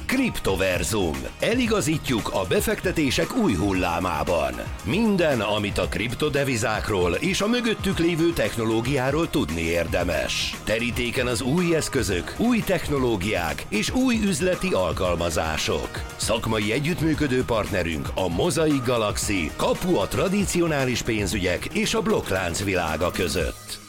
Kriptoverzum. Eligazítjuk a befektetések új hullámában. Minden, amit a kriptodevizákról és a mögöttük lévő technológiáról tudni érdemes. Terítéken az új eszközök, új technológiák és új üzleti alkalmazások. Szakmai együttműködő partnerünk a Mosaic Galaxy, kapu a tradicionális pénzügyek és a blokklánc világa között.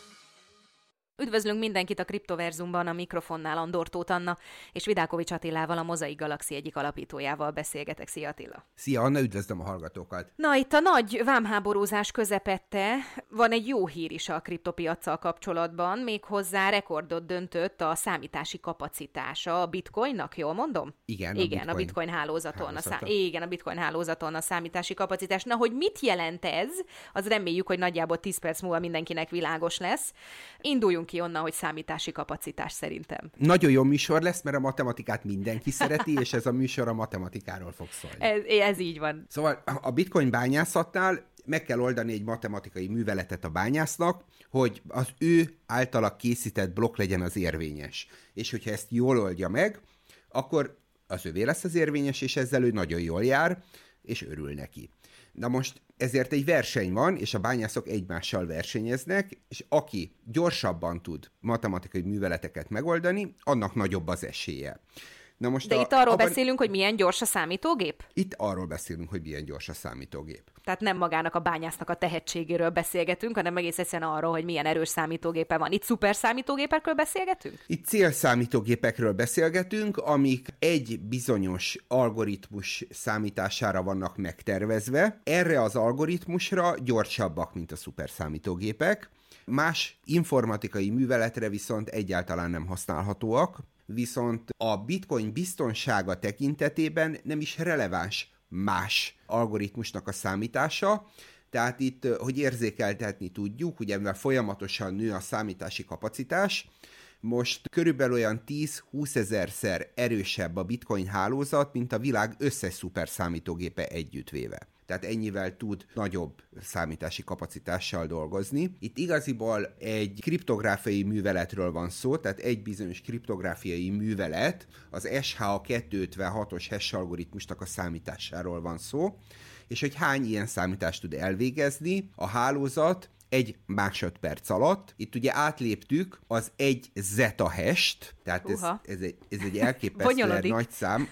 Üdvözlünk mindenkit a Kriptoverzumban, a mikrofonnál Andor Tóth Anna, és Vidákovics Attilával, a Mosaic Galaxy egyik alapítójával beszélgetek. Szia Attila! Szia Anna, üdvözlöm a hallgatókat! Na, itt a nagy vámháborúzás közepette van egy jó hír is a kriptopiaccal kapcsolatban, méghozzá rekordot döntött a számítási kapacitása a bitcoinnak, jól mondom? Igen, a bitcoin hálózaton. A bitcoin hálózaton a számítási kapacitás. Na, hogy mit jelent ez? Az reméljük, hogy nagyjából 10 perc múlva mindenkinek világos lesz. Induljunk ki onnan, hogy számítási kapacitás szerintem. Nagyon jó műsor lesz, mert a matematikát mindenki szereti, és ez a műsor a matematikáról fog szólni. Ez így van. Szóval a bitcoin bányászatnál meg kell oldani egy matematikai műveletet a bányásznak, hogy az ő általa készített blokk legyen az érvényes. És hogyha ezt jól oldja meg, akkor az övé lesz az érvényes, és ezzel ő nagyon jól jár, és örül neki. Na most ezért egy verseny van, és a bányászok egymással versenyeznek, és aki gyorsabban tud matematikai műveleteket megoldani, annak nagyobb az esélye. Na most de itt arról beszélünk, hogy milyen gyors a számítógép? Itt arról beszélünk, hogy milyen gyors a számítógép. Tehát nem magának a bányásznak a tehetségéről beszélgetünk, hanem egész egyszerűen arról, hogy milyen erős számítógépe van. Itt szuper számítógépekről beszélgetünk? Itt célszámítógépekről beszélgetünk, amik egy bizonyos algoritmus számítására vannak megtervezve. Erre az algoritmusra gyorsabbak, mint a szuper számítógépek. Más informatikai műveletre viszont egyáltalán nem használhatóak, viszont a bitcoin biztonsága tekintetében nem is releváns más algoritmusnak a számítása, tehát itt, hogy érzékeltetni tudjuk, ugye mivel folyamatosan nő a számítási kapacitás, most körülbelül olyan 10-20 ezerszer erősebb a bitcoin hálózat, mint a világ összes szuper számítógépe együttvéve. Tehát ennyivel tud nagyobb számítási kapacitással dolgozni. Itt igaziból egy kriptográfiai műveletről van szó, tehát egy bizonyos kriptográfiai művelet, az SHA-256-os hash algoritmusnak a számításáról van szó, és hogy hány ilyen számítást tud elvégezni a hálózat egy másodperc alatt. Itt ugye átléptük az 1 zeta hash-t, tehát ez egy elképesztően nagy szám.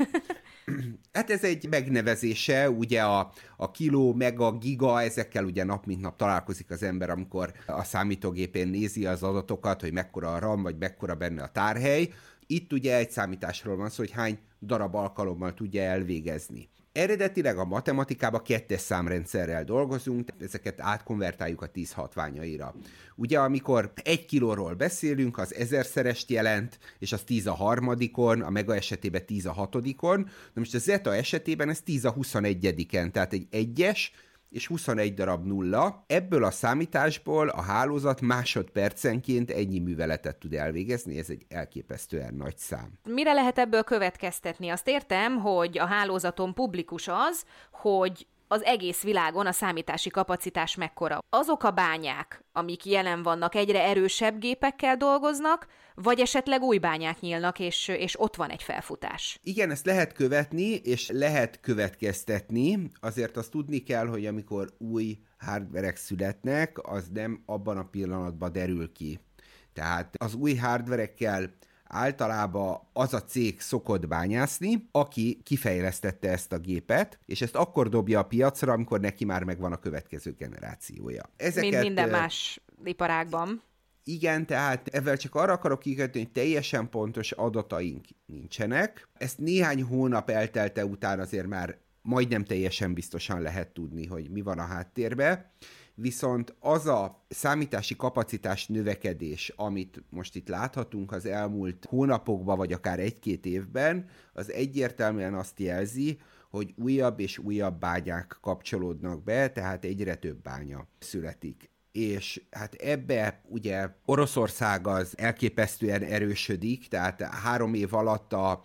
Hát ez egy megnevezése, ugye a kiló, mega, giga, ezekkel ugye nap mint nap találkozik az ember, amikor a számítógépén nézi az adatokat, hogy mekkora a RAM, vagy mekkora benne a tárhely. Itt ugye egy számításról van szó, hogy hány darab alkalommal tudja elvégezni. Eredetileg a matematikában 2-es számrendszerrel dolgozunk, ezeket átkonvertáljuk a 10 hatványaira. Ugye amikor 1 kilóról beszélünk, az 1000-szerest jelent, és az 10 a harmadikon, a mega esetében 10 a hatodikon, na most a zeta esetében ez 10 a 21-en, tehát egy 1-es, és 21 darab nulla. Ebből a számításból a hálózat másodpercenként ennyi műveletet tud elvégezni, ez egy elképesztően nagy szám. Mire lehet ebből következtetni? Azt értem, hogy a hálózaton publikus az, hogy az egész világon a számítási kapacitás mekkora. Azok a bányák, amik jelen vannak, egyre erősebb gépekkel dolgoznak, vagy esetleg új bányák nyílnak, és ott van egy felfutás. Igen, ezt lehet követni, és lehet következtetni. Azért azt tudni kell, hogy amikor új hardverek születnek, az nem abban a pillanatban derül ki. Tehát az új hardverekkel általában az a cég szokott bányászni, aki kifejlesztette ezt a gépet, és ezt akkor dobja a piacra, amikor neki már megvan a következő generációja. Mint minden más iparágban. Igen, tehát ezzel csak arra akarok kikötni, hogy teljesen pontos adataink nincsenek. Ezt néhány hónap eltelte után azért már majdnem teljesen biztosan lehet tudni, hogy mi van a háttérben. Viszont az a számítási kapacitás növekedés, amit most itt láthatunk az elmúlt hónapokban, vagy akár 1-2 évben, az egyértelműen azt jelzi, hogy újabb és újabb bányák kapcsolódnak be, tehát egyre több bánya születik. És hát ebbe ugye Oroszország az elképesztően erősödik, tehát 3 év alatt a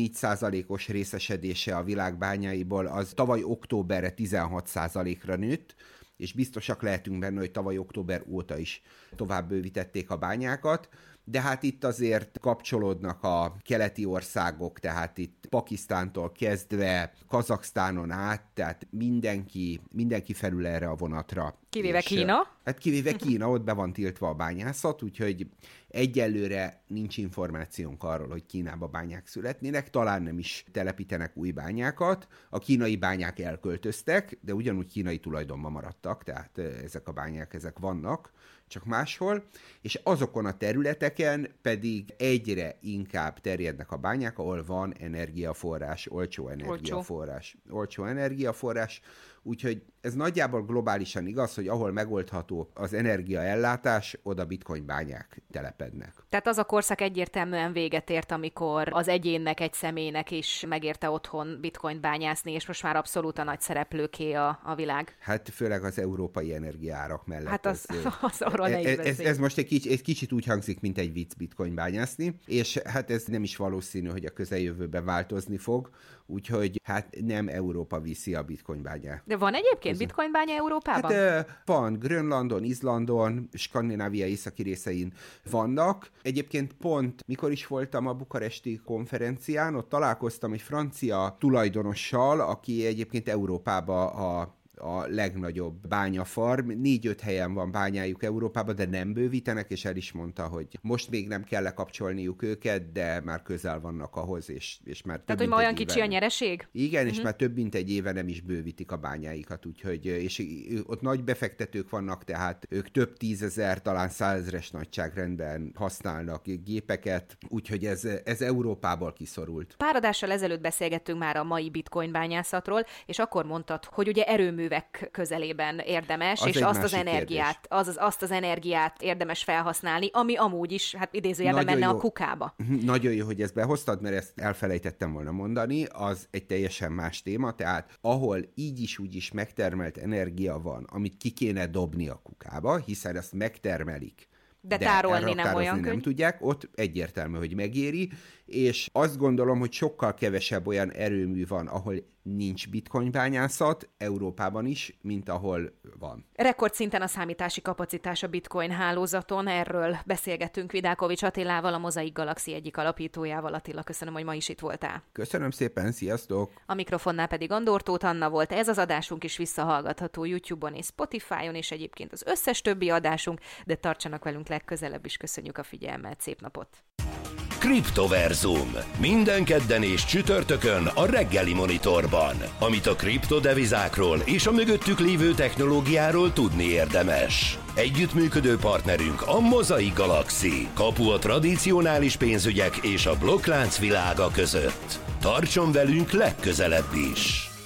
3-4%-os részesedése a világ bányáiból az tavaly októberre 16%-ra nőtt, és biztosak lehetünk benne, hogy tavaly október óta is tovább bővítették a bányákat. de hát itt azért kapcsolódnak a keleti országok, tehát itt Pakisztántól kezdve Kazaksztánon át, tehát mindenki felül erre a vonatra. Kivéve Kína? Hát kivéve Kína, ott be van tiltva a bányászat, úgyhogy egyelőre nincs információnk arról, hogy Kínába bányák születnének, talán nem is telepítenek új bányákat. A kínai bányák elköltöztek, de ugyanúgy kínai tulajdonban maradtak, tehát ezek a bányák, ezek vannak, csak máshol, és azokon a területeken pedig egyre inkább terjednek a bányák, ahol van energiaforrás, olcsó energiaforrás, úgyhogy ez nagyjából globálisan igaz, hogy ahol megoldható az energiaellátás, oda bitcoin bányák telepednek. Tehát az a korszak egyértelműen véget ért, amikor az egyénnek, egy személynek is megérte otthon bitcoin bányászni, és most már abszolút a nagy szereplőké a világ. Hát főleg az európai energiaárak mellett. Hát arról ne is beszélj. Ez most egy kicsit úgy hangzik, mint egy vicc bitcoin bányászni, és hát ez nem is valószínű, hogy a közeljövőben változni fog, úgyhogy hát nem Európa viszi a bitcoin bányát. De van egyébként bitcoin bánya Európában? Hát van, Grönlandon, Izlandon, Skandinávia északi részein vannak. Egyébként pont, mikor is voltam a bukaresti konferencián, ott találkoztam egy francia tulajdonossal, aki egyébként Európában a legnagyobb bányafarm. 4-5 helyen van bányájuk Európában, de nem bővítenek, és el is mondta, hogy most még nem kell lekapcsolniuk őket, de már közel vannak ahhoz, és már tehát, hogy ma olyan kicsi a nyereség? Igen, és már több mint egy éve nem is bővítik a bányáikat, úgyhogy, és ott nagy befektetők vannak, tehát ők több 10.000, talán 100.000-es nagyságrendben használnak gépeket, úgyhogy ez Európából kiszorult. Pár adással ezelőtt beszélgettünk már a mai bitcoin bányászatról, és akkor mondtad, hogy ugye erőművek közelében érdemes, és azt az energiát érdemes felhasználni, ami amúgy is, hát idézőjelben menne a kukába. Nagyon jó, hogy ezt behoztad, mert ezt elfelejtettem volna mondani, az egy teljesen más téma, tehát ahol így is úgy is megtermelt energia van, amit ki kéne dobni a kukába, hiszen ezt megtermelik, de tárolni nem olyan nem tudják, ott egyértelmű, hogy megéri, és azt gondolom, hogy sokkal kevesebb olyan erőmű van, ahol nincs bitcoin bányászat, Európában is, mint ahol van. Rekordszinten a számítási kapacitás a bitcoin hálózaton, erről beszélgettünk Vidákovics Attilával, a Mosaic Galaxy egyik alapítójával. Attila, köszönöm, hogy ma is itt voltál. Köszönöm szépen, sziasztok! A mikrofonnál pedig Andor Tóth Anna volt. Ez az adásunk is visszahallgatható YouTube-on és Spotify-on, és egyébként az összes többi adásunk, de tartsanak velünk legközelebb is. Köszönjük a figyelmet, szép napot! Kriptoverzum. Minden kedden és csütörtökön a reggeli monitorban. Amit a kriptodevizákról és a mögöttük lévő technológiáról tudni érdemes. Együttműködő partnerünk a Mosaic Galaxy. Kapu a tradicionális pénzügyek és a blokklánc világa között. Tartson velünk legközelebb is!